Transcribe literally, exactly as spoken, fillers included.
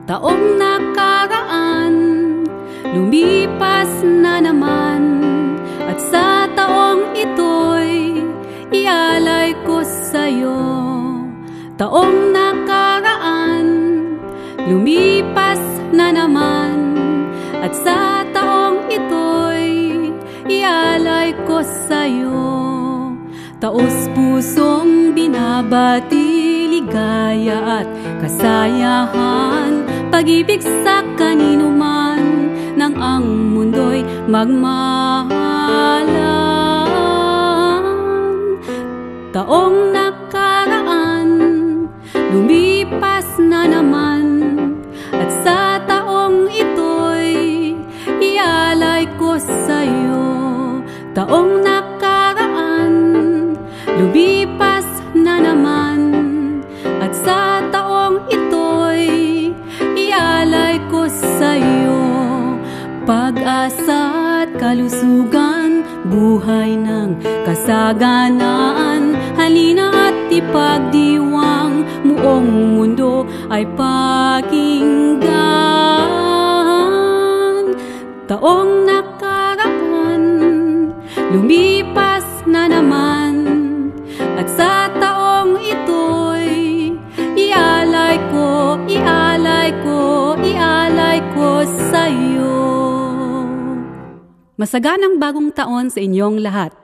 taong nakaraan, lumipas na naman, at sa taong ito'y ialay ko sa'yo. Taong nakaraan, lumipas na naman, at sa taong ito'y ialay ko sa'yo. Taos pusong binabati, ligaya at kasayahan, pag-ibig sa kanino man, nang ang mundo'y magmahalan. Taong nakaraan, lumipas na naman, at sa taong ito'y ialay ko sa'yo. Taong nakaraan, lumipas na naman, at sa taong ito'y ialay ko sa'yo. Pag-asa at kalusugan, buhay ng kasaganaan, halina at ipagdiwang, buong mundo ay pakinggan. Taong nakaraan, lumipas na naman, at sa taong ito'y ialay ko, ialay ko, ialay ko sa'yo. Masaganang bagong taon sa inyong lahat.